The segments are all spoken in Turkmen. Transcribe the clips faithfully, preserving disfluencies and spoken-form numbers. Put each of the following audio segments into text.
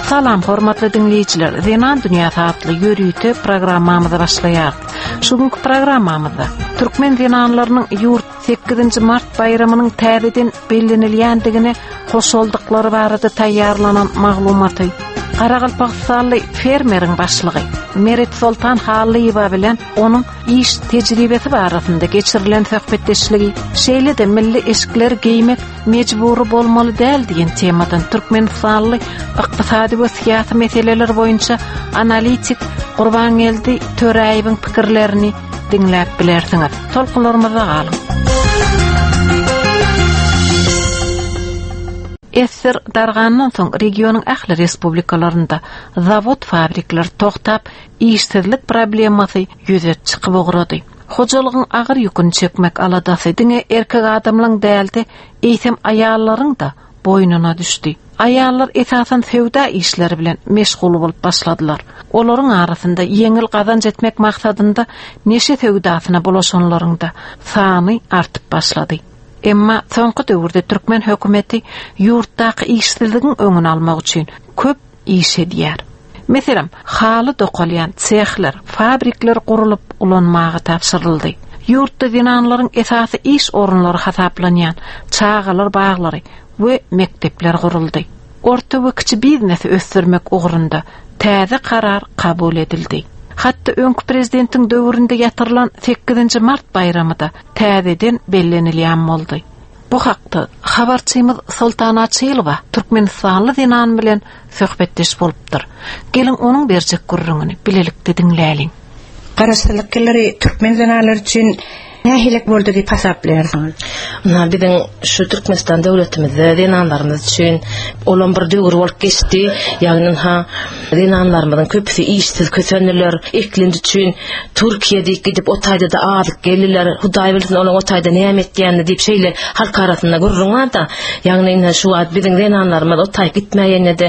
Salam hormatly dinleyiciler, Zenan Dünyası adlı yürüyüşü programmamızı başlayar. Şugünkü programmamızda Türkmen zenanlarının yurt sekizinci mart bayramının täzeden bellenilýändigini, hoşoldukları barada taýýarlanan maglumaty, Qaraqalpaqstanly fermerin başlygy Merit Sultan Halyýewa bilen onun iş tejribesi barasynda geçirilen söhbetdeşligi, şeýle-de milli eşikler giymek mecburi bolmaly däl diýen temadan Türkmenistanly ykdysady we syýasy meseleler boýunça analitik Gurbangeldi Töräýewiň pikirlerini dinläp bilersiňiz. Tolkunlarymyza galyň. Esser dargandan soň regionyň ähli respublikalarynda zavod fabrikler toktap, işsizlik problemasy ýüze çykyp ogurady. Hojalygyň agyr ýükini çekmek aladasy diňe erkek adamlaryň däldi, eýsem aýallaryň da boýnuna düşdi. Aýallar esasan sewda işleri bilen meşgul bolup başladylar. Olaryň arasynda ýeňil gazanç etmek maksadynda neşe sewdasyna bolaşanlaryň da sany artyp başlady. Emma soňky döwürde Türkmen hökümeti ýurtdaky işsizligiň öňüni almak üçin köp iş edýär. Meselem, haly dokalýan sehler, fabrikler gurulup ulanmagy tapşyryldy. Ýurtda zenanlaryň esasy iş orunlary hasaplanýan çağalar baglary we mektepler guruldy. Orta we kiçi biznesi ösdürmek ugrunda täze karar kabul edildi. Hatta öňkü prezidentiň döwründe ýatyrylan sekizinci mart bayramyda täzeden bellenilýän boldy. Bu hakda habarçymyz Sultan Açylowa Türkmenistanly zenan bilen söhbetdeş bolupdyr. Gelin onuň berjek gurrungyny bilelikde dinläliň. Garaşdyrlyklary Türkmen zenalary üçin nähilek boldy diýip hasaplarsyňyz? Na biziň şu Türkmenistan döwletimizde zenanlarymyz üçin olan bir döwür bolup geçdi. Ýagny ha zenanlarymyzyň köpüsi işsiz kösenler, iklinji üçin Türkiýede gidip o taýda da azyk gelirler. Hudaý bilsin olaň o taýda näme etdiýänini diýip şeýle halk arasynda gurrunlar da. Ýagny şu wagt biziň zenanlarymyz o taýda gitmeýände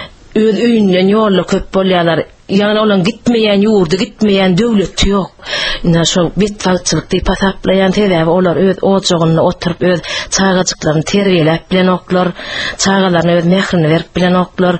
öz öýünden ýolly köp bolýarlar. Ýagny olan gitmeýän ýurdy, gitmeýän döwlet ýok. Ina şu bitwagçylyk diýip hasaplaýan täze olar öz ojagyna oturup öz çağajyklaryny terbiýelep bilen oklar, çağalaryna öz mehrini berip bilen oklar.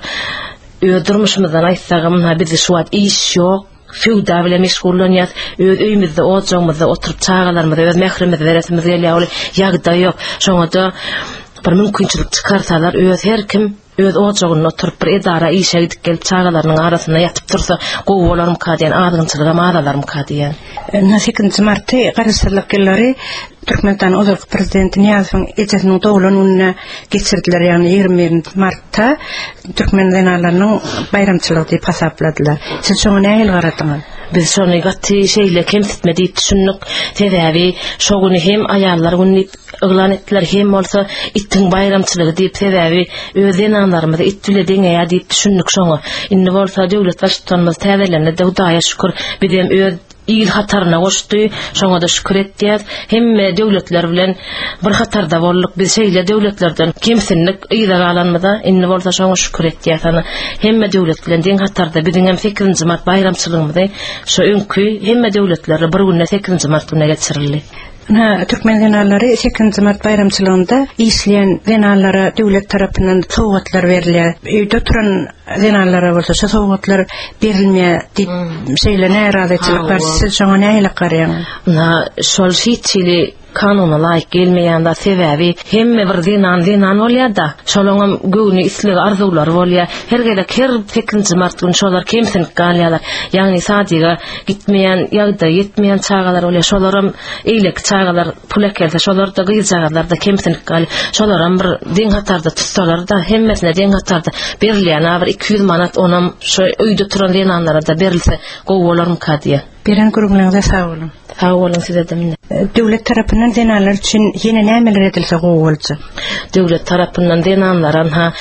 Öz durmuşymyzdan aýtsagym, ha bizde şu wagt iş ýok. Fewda bilen meşgullanýar, öz öýümizde ojagymyzda oturup çağalarymyza öz mehrimizi beresimiz gelýär, ýagda ýok. Şoňa da bir mümkinçilik çykarsalar öz her kim öz ojagyna oturup bir edara işe gidip gelip çağalarynyň arasynda ýatyp tursa, gowulalarym kadýan, adygynçylyga maralarym kadýan. sekizinci martda garaşdyrlyklary Türkmenistan ozurk prezidenti Niyazowyň ejesiniň dowlanyna geçirdiler, ýagny ýygrimi martda Türkmen zenalarynyň bayramçylygy diýip hasapladylar. Siz şoňa nähil garadyňyz? Biz şonu gatty şeýle kemsitme diýip düşündik. Täzäbi şo güni hem aýallar güni yglan etdiler, hem bolsa ittiň bayramçylygy diýip täzäbi öz zenanlarymyzy it bile deňe diýip düşündik şoňa. Indi bolsa döwlet başçylygymyz täzelerine de Hudaýa şükür bizem öz il hataryna goşdy, şoňa da şükür etdiýär. Hemme döwletler bilen bir hatarda bolduk. Biz şeýle döwletlerden kemsinlik ýyla galanmada, indi bolsa şoňa şükür etdiýär sana. Hemme döwlet bilen deň hatarda biziň hem sekizinci mart bayramçylygymyzy şo öňkü hemme döwletler bir günde sekizinci mart güne geçirildi. Ha, Türkmen zenalary sekizinci mart bayramçylygynda işleyen zenalara döwlet tarapyndan sowgatlar berilýär. Öýde turan zenalara bolsa şu sowgatlar berilmeýär diýip şeýle närazyçylyk bar. Siz şoňa nähile garaýaňyz? Na şol şeýçili kanuna laýyk gelmeýände sebäbi hemme bir zenan zenan bolýar da, şolaňam göwni isleg arzuwlar bolýar. Her gelek her sekizinci mart günü şolar kemsinlik galýarlar. Ýagny sadyga gitmeýän, ýagda ýetmeýän çağalar bolýar. Şolaram eýlek çağalar pul ekelse, şolar da gyýjagalar da kemsinlik gal. Şolaram bir deň hatarda tutsalar da hemmesine deň hatarda berilýän bir iki yüz manat onam şo öýde turan zenanlara da berilse gowularym kadýa. Beren gurulmaňyza sag bolun. Sag bolun size de minnet. Döwlet tarapyndan zenanlar üçin ýene nämeler edilse gowulça? Döwlet tarapyndan zenanlaran ha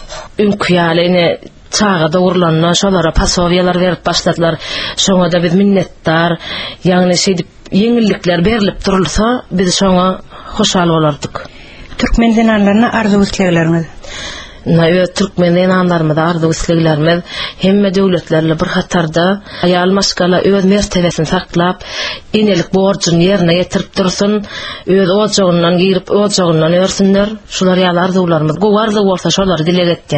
öňkü ýalyny çağa dowrulanma şolara pasowiýalar berip başladylar. Şoňa da biz minnetdar, ýagny şeýdip ýeňillikler berilip durulsa, biz şoňa hoşal bolardyk. Türkmen zenanlaryna arzuw islegileriniz? Naýa Türkmen zenanlarymyza arzuw islegilerimiz hemme döwletlerle bir hatarda aýal maşgala öz mertebesini saklap, inelik borjyny ýerine ýetirip dursun, öz ojagyndan girip ojagyndan örsinler. Şular ýaly arzuwlarymyz. Bu arzuw bolsa şolary dile getýän.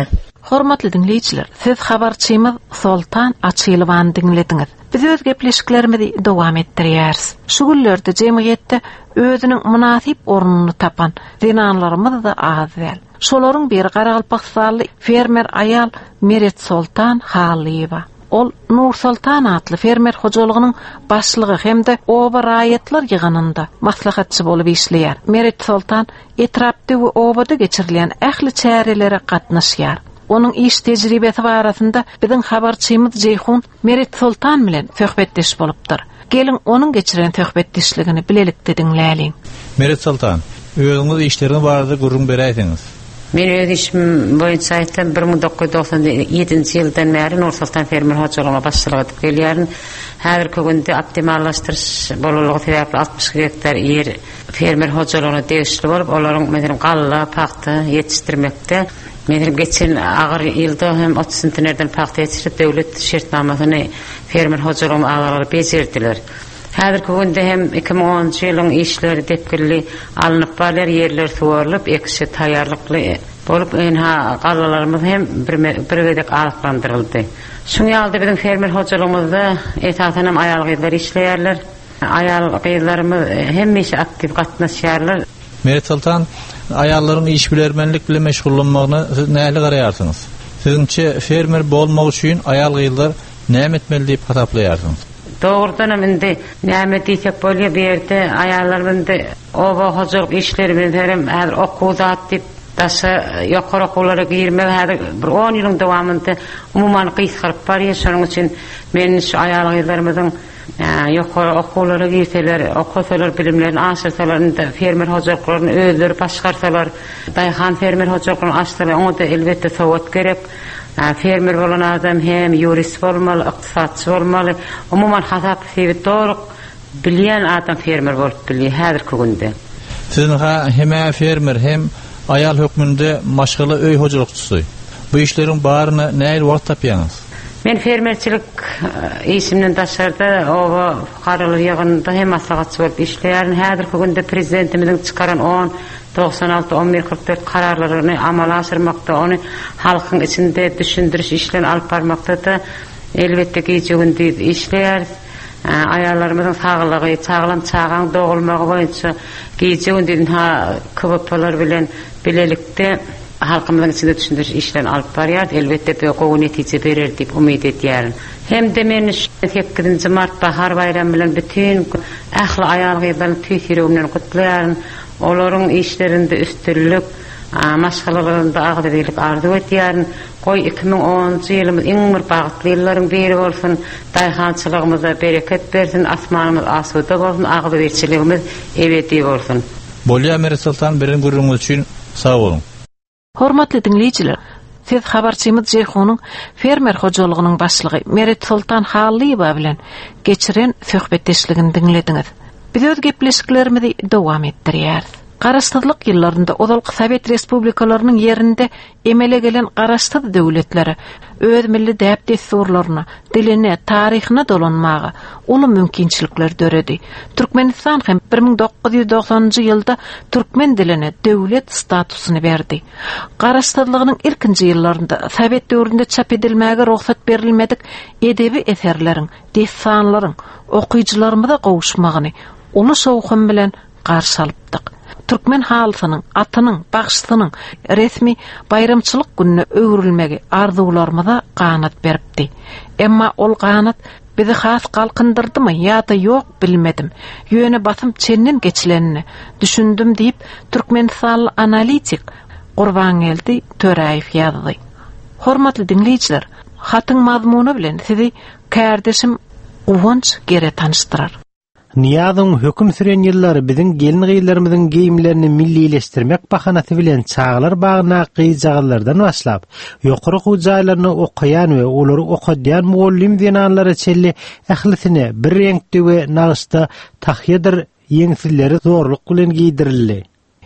Hormatly dinleyiciler, siz habarçymyz Sultan Açylywany dinlediniz. Biz öz gepleşiklerimizi dowam etdirýäris. Şu günlerde jemgyýetde özüniň münasip ornuny tapan dinanlarymyz da az däl. Şolaryň biri Garalpaqsally fermer ayal Meret Sultan Halyýewa. Ol Nur Sultan atly fermer hojalygynyň başlygy hemde oba raýatlar ýyganynda maslahatçy bolup işleýär. Meret Sultan etrapda we obada geçirilen ähli çärelere gatnaşýar. Onun iş tecrübesi barasında bizim habarçymyz Jeyhun Meret Sultan bilen söhbetdeş bolupdyr. Gelin onun geçiren söhbetdeşligini bilelikde dinläliň. Meret Sultan, özüňiz işlerini barada gurrun beräýsiňiz. Men öz işim boýunça aýtdym bir ming dokuz yüz doksan ýedinji ýyldan bäri Nur Sultan fermer hojalygyna başçylyk edip gelýärin. Häzirki günde optimallaşdyryş bolulugy sebäpli altmış hektar ýer fermer hojalygyna degişli bolup, olaryň meselem galla, paxta ýetişdirmekde. Menim geçen agyr ýylda hem otuz sentnerden paxta ýetişdirip döwlet şertnamasyny fermer hojalygyna alary bejerdiler. Häzirki günde hem iki ming onunçy ýylyň işleri depkilli alınıp balar, yerler suwarylyp, ekşi taýýarlykly bolup, enha gallalarymyz hem bir gedek alyklandyryldy. Şuň ýalda bizim fermer hojalygymyzda etatanam aýal gyzlar işleýärler. Aýal gyzlarymyz hemmeşe aktiv gatnaşýarlar. Meret Sultan, ayarların iş bilermenlik bilen meşgullanmagyny siz näle garaýarsyňyz? Siziňçe fermer bolmak üçin ayal gyzlar näme etmeli diýip hataplaýarsyňyz? Doğrudan indi näme diýsek bolýar, berde ayarlarymyzda oba hojalyk işleri bilen häzir okuwda diýip daşa ýokary okuwlara girmek häzir bir on ýylyň dowamında umumyň gysgaryp barýar. Şonuň üçin men şu ayal gyzlarymyzyň ýokary okuwlara girseler, okusalar, bilimlerini aşyrsalar, fermer hojalyklaryny özleri başgarsalar, daýhan fermer hojalyklaryny açsalar, oňa da elbetde sowat gerek. Fermer bolan adam hem jurist bolmaly, ykdysatçy bolmaly, umumyň hasap sebit dogry bilýän adam fermer bolup bilýär häzirki günde. Siziň ha hem fermer hem ayal hökmünde maşgaly öý hojalykçysy. Bu işleriň baryny näil wagt tapýaňyz? Men fermerçilik işimden daşarda oba fuqaralar ýygynyda hem maslahatçy bolup işleýärin. Häzirki günde prezidentimiziň çykaran on doksan alty on bir kırk dört kararlaryny amala aşyrmakda, ony halkyň içinde düşündiriş işlerini alyp barmakda da elbetde gejeginde işleýär. Ayarlarymyzyň saglygy, çaglam çagaň dogulmagy boýunça gejeginde ha K B P'lar bilen bilelikde halkymyzyň içinde düşündiriş işlerini alyp barýar. Elbetde bu gowy netije berer diýip umyt edýärin. Hem de men sekizinji mart bahar bayramy bilen bütün ähli ayal gyzlaryny tüýsüregimden gutlaýaryn. Olaryň işlerinde üstünlük, maşgalalarynda agdyrlyk arzu etýärin. Goý iki ming onunçy ýylymyz iň bir bagtly ýyllaryň biri bolsun, daýhançylygymyza bereket bersin, asmanymyz asuda bolsun, agdyrçyligimiz ebedi bolsun. Bolýar Meret Sultan, birin gurrunňyz üçin sag bolun. Hormatly dinleýijiler, siz habarçymyz Jeyhunyň fermer hojalygynyň başlygy Meret Sultan Halyýewa bilen geçiren söhbetdeşligini dinlediňiz. Biz öz gepleşiklerimizi dowam etdirýäris. Garaşsyzlyk ýyllarynda Ozalky Sowet Respublikalarynyň ýerinde emele gelen garaşsyz döwletleri öz milli däp desturlaryna, diline, taryhyna dolanmagy uly mümkinçilikler döredi. Türkmenistan hem bir ming dokuz yüz doksanjy ýylda türkmen diline döwlet statusyny berdi. Garaşsyzlygynyň ilkinji ýyllarynda Sowet döwründe çap edilmäge ruhsat berilmedik edebi eserleriň, destanlaryň okuýjylarymyza gowuşmagyny uly şowkun bilen garşy alypdyk. Türkmen halysynyň, atynyň, bagşysynyň resmi bayramçylyk gününe öwrülmegi arzuwlarymyza ganat beripdi. Emma ol ganat bizi has galkındyrdymy ýa-da ýok bilmedim. Ýöne basym çenden geçilenini düşündüm diýip Türkmenistan analitik Gurbangeldi Töräýew ýazdy. Hormatly dinleýijiler, hatyň mazmuny bilen sizi kärdeşim Uwanç gere tanıştyrar. Niýazyň höküm süren ýyllary biziň gelin gyýlarymyzyň giyimlerini millileşdirmek bahanasy bilen çağlar bagyna gyýjagarlardan başlap, ýokary hujaýlaryny okaýan we olary okadýan muallim zenanlary çelli ählisine bir reňkde we nagşda tahyýadyr ýeňsizleri zorluk bilen giydirildi.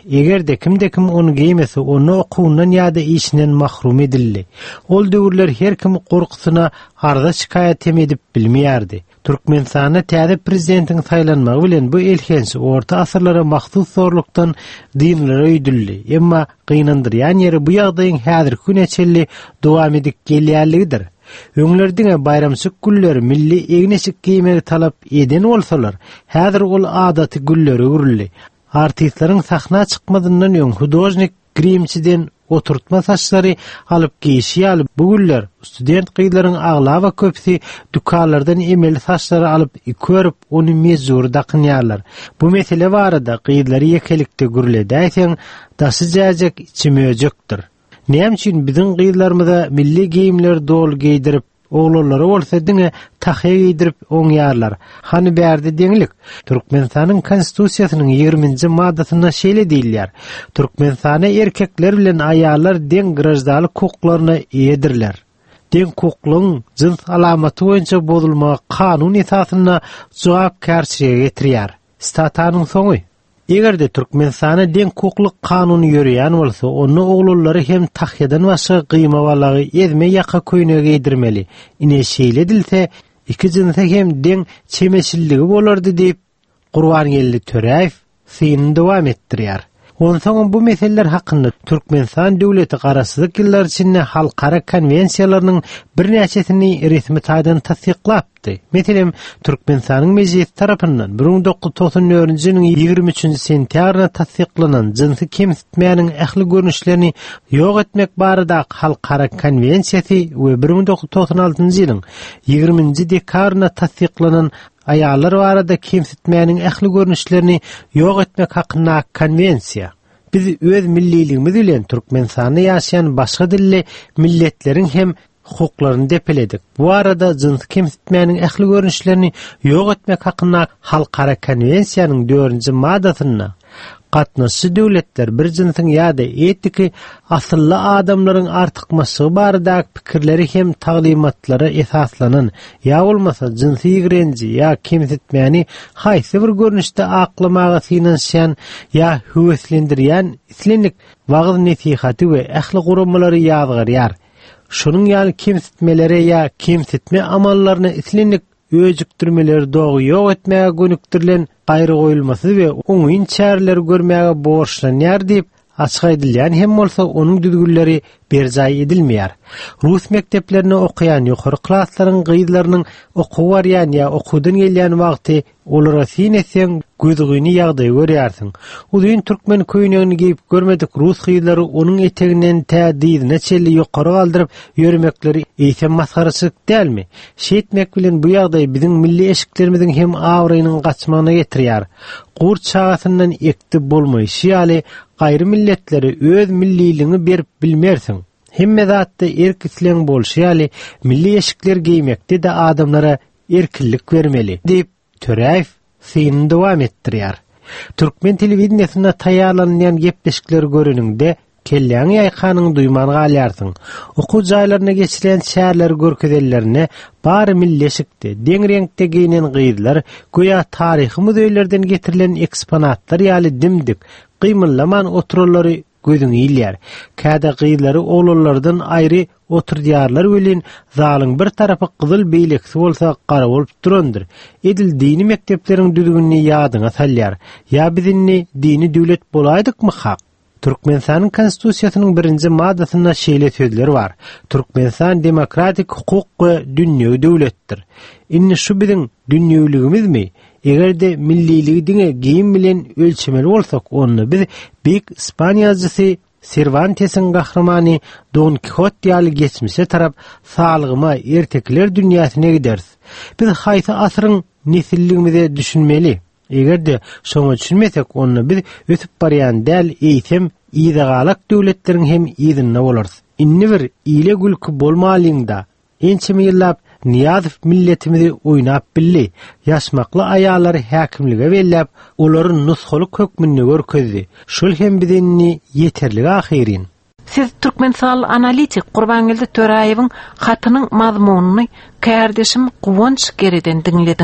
Egerde kimde kim onu giymese, onu okuwundan ýa-da işinden mahrum edildi. Ol döwürler her kim gorkusuna arda şikayet edip bilmeýärdi. Türkmenistana täze prezidentin saýlanmagy bilen bu elkensi orta asyrlara mahsus zorlukdan dinlere öýdüldi. Emma gynandyrýan ýeri bu ýagdaýyň häzirki güneçelli dowam edip gelýärligidir. Öňlerdiňe bayramçyk gülleri milli egneçik giýmegi talap eden bolsalar, häzir ol adaty gülleri öwrüldi. Artistlaryň sahna çykmadyndan öň hudojnik grimçiden oturtma saçlary alyp giýişýär. Bu güller student gyýlaryň aglawa köpsi dukanlardan emeli saçlary alyp körüp onu mezur dakynýarlar. Bu mesele barada gyýlary ýekelikde gürledäýseň daşyjak içimejekdir. Näme üçin biziň gyýlarymyzda milli giýimler dol giydirip oğlanları bolsa diňe tahy giydirip oňýarlar. Hani bärde deňlik. Türkmenistanyň konstitusiýasynyň ýigriminji maddasyna şeýle diýilýär. Türkmenistana erkekler bilen aýallar deň grajdalyk hukuklaryna eýedirler. Deň hukuklaryň jins alamaty boýunça bozulmagy kanun esasyna jogapkärçilige getirýär. Statanyň soňy. Egerde Türkmenistana deň hukuklyk kanuny ýörýän bolsa, onu oglulary hem tahyadan başga gyýma balagy ezme ýaka köýnege giydirmeli. Ine şeýle edilse, iki jinsa hem deň çemeçilligi bolardy diýip Gurbangeli Töräýew syny dowam etdirýär. Onsoň bu meseleler hakynda Türkmenistan döwleti garaşsyk ýyllar içinde halkara konwensiýalarynyň birnäçesini resmi taýdan tasdiklapdy. Meselem Türkmenistanyň mejlis tarapyndan bir ming dokuz yüz toksan dörtnji ýylyň ýigirme üçinji sentýabrynda tasdiklanan jinsy kemsitmäniň ähli görnüşlerini ýok etmek barada halkara konwensiýasy we bir ming dokuz yüz toksan altynjy ýylyň ýigirminji dekabrynda tasdiklanan aýallar barada kemsitmäniň ähli görnüşlerini ýok etmek hakynda konwensiýa. Biz öz milliligimiz bilen Türkmenistanda ýaşaýan başga dilli milletleriň hem hukuklaryny depeledik. Bu arada jins kemsitmäniň ähli görnüşlerini ýok etmek hakynda halkara konwensiýanyň dördünji maddasyna gatnaşy döwletler bir jinsiň ýa-da etiki asylly adamlaryň artykmasygy barada pikirleri hem taglimatlary esaslanan ýa bolmasa jinsi ýigrenji ýa kemsitmäni haýsy bir görnüşde aklamaga synanşan ýa höweslendirýän islenlik wagyz nesihaty we ähli gurulmalary ýazgarýar. Şonuň ýaly kemsitmeleri ýa kemsitme amallaryny islenlik öjükdirmeleri dogy ýok etmäge gönüktirilen gaýry goýulmasy we oňyň çäreleri görmäge borçlanýar diýip açyk edilýän hem bolsa onuň düzgünleri berjaý edilmeýär. Rus mekdeplerini okuyan ýokary klaslaryň gyýdlarynyň okuw barýan ýa okuwdan gelýän wagty olara sinetseň gözüňi ýagdaý görýärsiň. Uzyn türkmen köýnegini giyip görmedik Rus gyýdlary onuň eteginden tädidine çelli ýokary galdyryp ýörmekleri eýsem masgaraçyk dälmi? Şeýetmek bilen bu ýagdaý biziň milli eşiklerimiziň hem awrynyň gaçmagyna getirýär. Gurt çağatyndan ekdi bolmaýşy ýaly gaýry milletleri öz milliliğini berip bilmersiň. Hemme zatda erkisleň bolşy ýaly milli eşikler giýmekde de adamlara erkinlik bermeli diýip Töräýew syny dowam etdirýär. Türkmen telewizionyna taýýarlanýan gepleşikler görünüňde kelläň ýaýkanyň duýman galýarsyň. Okuw jaýlaryna geçiren şäherler görkezellerine bary milleşikde deň reňkde giyinen gyýdylar, goýa taryhy müzeýlerden getirilen eksponatlar ýaly dimdik, gymyllaman oturulary gözüňi ýylýar. Käde gyýdylary oglanlardan aýry oturdýarlar welin zalyň bir tarapy gyzyl beýleksi bolsa gara bolup durandyr. Edil dini mektepleriň düzgünni ýadyňa salýar. Ýa bizinni dini döwlet bolaýdykmy hak? Türkmenistanyň konstitusiýasynyň birinji maddasyna şeýle sözler bar. Türkmenistan demokratik hukuk we dünýä döwletdir. Inni şu biziň dünýäligimizmi? Egerde milliligi diňe giýim bilen ölçemeli bolsak, onu biz büyük İspanyolcusy Cervantes'in gahramany Don Quixote ýaly geçmişe tarap sağlygyma ertekler dünýäsine gideriz. Biz haýsy asyryň nesilligimize düşünmeli. Egerde şoňa düşünmesek, onu biz ötüp barýan däl eýsem ýygalak döwletleriň hem ýygyna bolarys. Inni bir ýyle gülki bolmalyňda ençemi ýyllap Niyazow milletimizi oýnap billi. Ýaşmakly aýallary häkimlige berläp, olaryň nusxalyk hökmüni görkezdi. Şol hem bizinni ýeterli ahyrin. Siz Türkmenistan analitik Gurbangeli Töräýewiň hatynyň mazmunyny kärdeşim Guwanç Gereden diňlediňiz.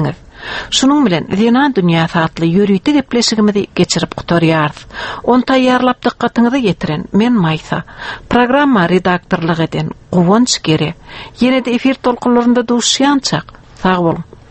Şunun bilen Zenan dünyası atlı yürüytü gepleşigimizi geçirip qutarýarys. On taýýarlap diqqatyňyzy getiren men Maysa. Programma redaktorlyk eden Gowonç Gere. Ýene-de efir tolkunlarynda duşýançak. Sag bolun.